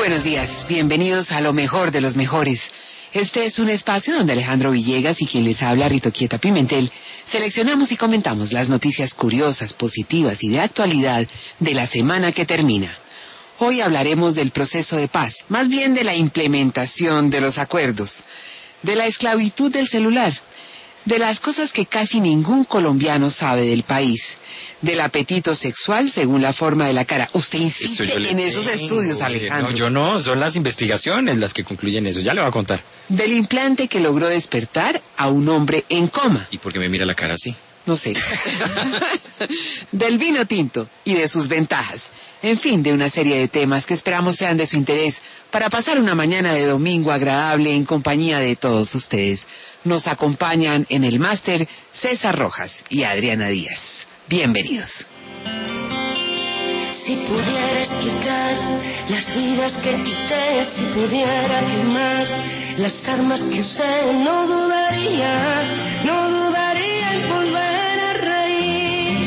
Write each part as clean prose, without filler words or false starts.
buenos días, bienvenidos a lo mejor de los mejores. Este es un espacio donde Alejandro Villegas y quien les habla, Rito Quieta Pimentel, seleccionamos y comentamos las noticias curiosas, positivas y de actualidad de la semana que termina. Hoy hablaremos del proceso de paz, más bien de la implementación de los acuerdos, de la esclavitud del celular, de las cosas que casi ningún colombiano sabe del país, del apetito sexual según la forma de la cara. Usted insiste en esos estudios, Alejandro. No, yo no, son las investigaciones las que concluyen eso, ya le voy a contar. Del implante que logró despertar a un hombre en coma. ¿Y por qué me mira la cara así? No sé. Del vino tinto y de sus ventajas. En fin, de una serie de temas que esperamos sean de su interés para pasar una mañana de domingo agradable en compañía de todos ustedes. Nos acompañan en el máster César Rojas y Adriana Díaz. Bienvenidos. Si pudiera explicar las vidas que quité, si pudiera quemar las armas que usé, no dudaría en volver a reír.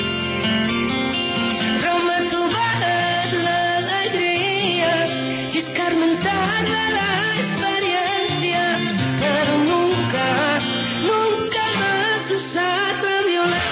Prometo ver la alegría y escarmentar de la experiencia, pero nunca más usar la violencia.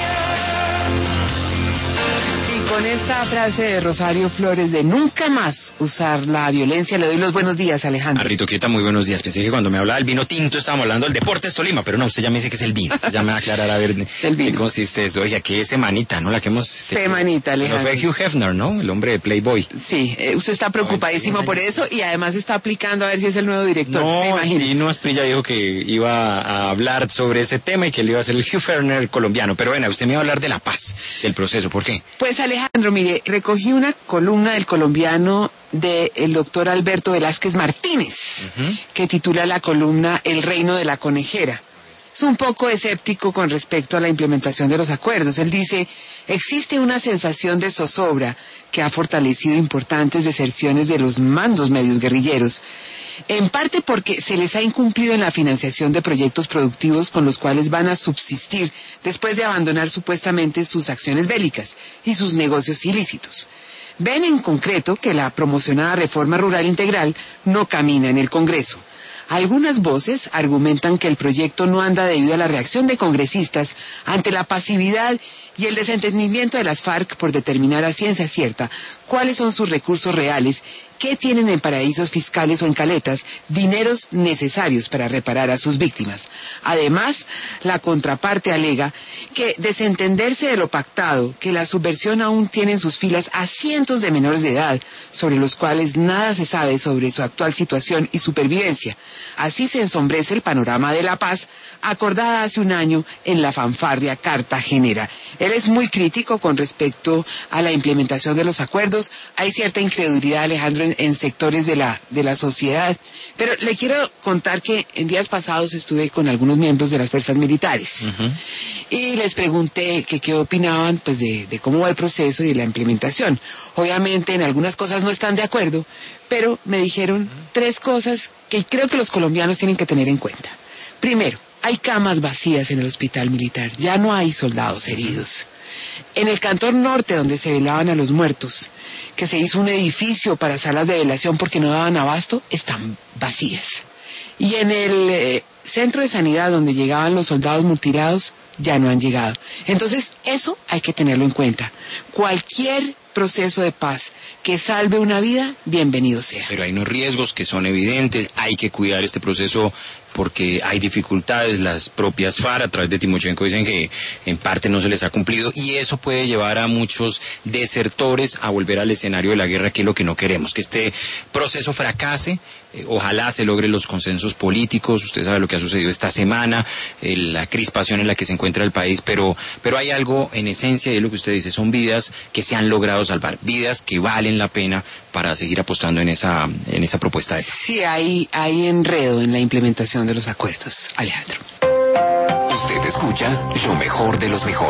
Con esta frase de Rosario Flores de nunca más usar la violencia, le doy los buenos días, Alejandro. Rito Quieta, muy buenos días. Pensé que cuando me hablaba del vino tinto estábamos hablando del Deportes Tolima, pero no, usted ya me dice que es el vino. Ya me va a aclarar a ver qué consiste eso. Oiga, qué semanita, ¿no? La que hemos... Semanita, Alejandro. No fue Hugh Hefner, ¿no? El hombre de Playboy. Sí, usted está preocupadísimo por eso y además está aplicando a ver si es el nuevo director. No, Dino Asprilla dijo que iba a hablar sobre ese tema y que él iba a ser el Hugh Hefner colombiano. Pero bueno, usted me iba a hablar de la paz, del proceso. ¿Por qué? Pues Alejandro, mire, recogí una columna del colombiano del doctor Alberto Velázquez Martínez, que titula la columna El reino de la conejera. Es un poco escéptico con respecto a la implementación de los acuerdos. Él dice, existe una sensación de zozobra que ha fortalecido importantes deserciones de los mandos medios guerrilleros, en parte porque se les ha incumplido en la financiación de proyectos productivos con los cuales van a subsistir después de abandonar supuestamente sus acciones bélicas y sus negocios ilícitos. Ven en concreto que la promocionada reforma rural integral no camina en el Congreso. Algunas voces argumentan que el proyecto no anda debido a la reacción de congresistas ante la pasividad y el desentendimiento de las FARC por determinar a ciencia cierta cuáles son sus recursos reales, qué tienen en paraísos fiscales o en caletas, dineros necesarios para reparar a sus víctimas. Además, la contraparte alega que desentenderse de lo pactado, que la subversión aún tiene en sus filas a cientos de menores de edad, sobre los cuales nada se sabe sobre su actual situación y supervivencia. Así se ensombrece el panorama de la paz acordada hace un año en la fanfarria cartagenera. Él es muy crítico con respecto a la implementación de los acuerdos. Hay cierta incredulidad, Alejandro, en sectores de la sociedad. Pero le quiero contar que en días pasados estuve con algunos miembros de las fuerzas militares. Y les pregunté que qué opinaban pues de cómo va el proceso y de la implementación. Obviamente en algunas cosas no están de acuerdo, pero me dijeron tres cosas que creo que los colombianos tienen que tener en cuenta. Primero, hay camas vacías en el hospital militar, ya no hay soldados heridos. En el cantón norte, donde se velaban a los muertos, que se hizo un edificio para salas de velación porque no daban abasto, están vacías. Y en el centro de sanidad, donde llegaban los soldados mutilados, ya no han llegado. Entonces, eso hay que tenerlo en cuenta. Cualquier proceso de paz que salve una vida, bienvenido sea. Pero hay unos riesgos que son evidentes, hay que cuidar este proceso porque hay dificultades. Las propias FARC a través de Timochenko dicen que en parte no se les ha cumplido y eso puede llevar a muchos desertores a volver al escenario de la guerra, que es lo que no queremos, que este proceso fracase. Ojalá se logren los consensos políticos. Usted sabe lo que ha sucedido esta semana, la crispación en la que se encuentra el país, pero hay algo en esencia y es lo que usted dice, son vidas que se han logrado salvar, vidas que valen la pena para seguir apostando en esa propuesta de paz. Sí, hay enredo en la implementación de los acuerdos, Alejandro. Usted escucha lo mejor de los mejores.